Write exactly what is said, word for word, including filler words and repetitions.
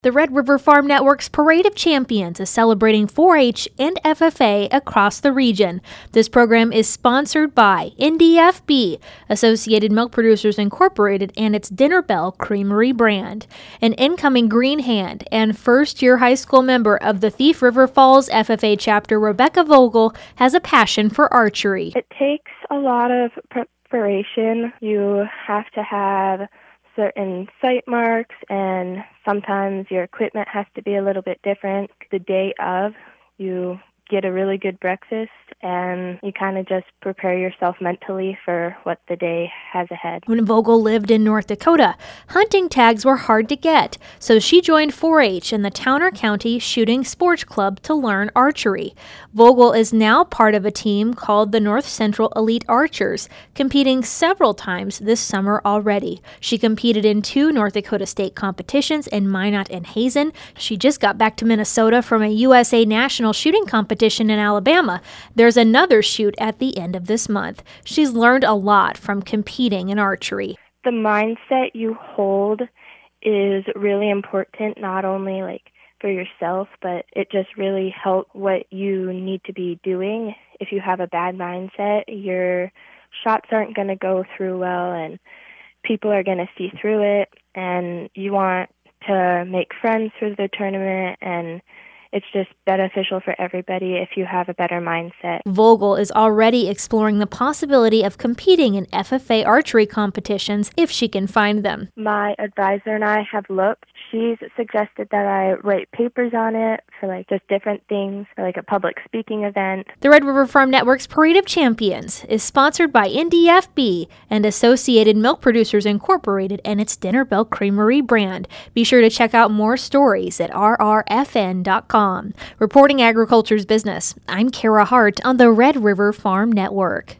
The Red River Farm Network's Parade of Champions is celebrating four H and F F A across the region. This program is sponsored by N D F B, Associated Milk Producers Incorporated, and its Dinner Bell Creamery brand. An incoming Green Hand and first-year high school member of the Thief River Falls F F A chapter, Rebecca Vogel, has a passion for archery. It takes a lot of preparation. You have to have certain sight marks, and sometimes your equipment has to be a little bit different. The day of, you get a really good breakfast, and you kind of just prepare yourself mentally for what the day has ahead. When Vogel lived in North Dakota, hunting tags were hard to get, so she joined four H and the Towner County Shooting Sports Club to learn archery. Vogel is now part of a team called the North Central Elite Archers, competing several times this summer already. She competed in two North Dakota state competitions in Minot and Hazen. She just got back to Minnesota from a U S A National Shooting Competition in Alabama. There's another shoot at the end of this month. She's learned a lot from competing in archery. The mindset you hold is really important, not only like for yourself, but it just really helps what you need to be doing. If you have a bad mindset, your shots aren't going to go through well, and people are going to see through it, and you want to make friends for the tournament, and it's just beneficial for everybody if you have a better mindset. Vogel is already exploring the possibility of competing in F F A archery competitions if she can find them. My advisor and I have looked. She's suggested that I write papers on it for like just different things, for like a public speaking event. The Red River Farm Network's Parade of Champions is sponsored by N D F B and Associated Milk Producers Incorporated and its Dinner Bell Creamery brand. Be sure to check out more stories at R R F N dot com. Reporting agriculture's business, I'm Kara Hart on the Red River Farm Network.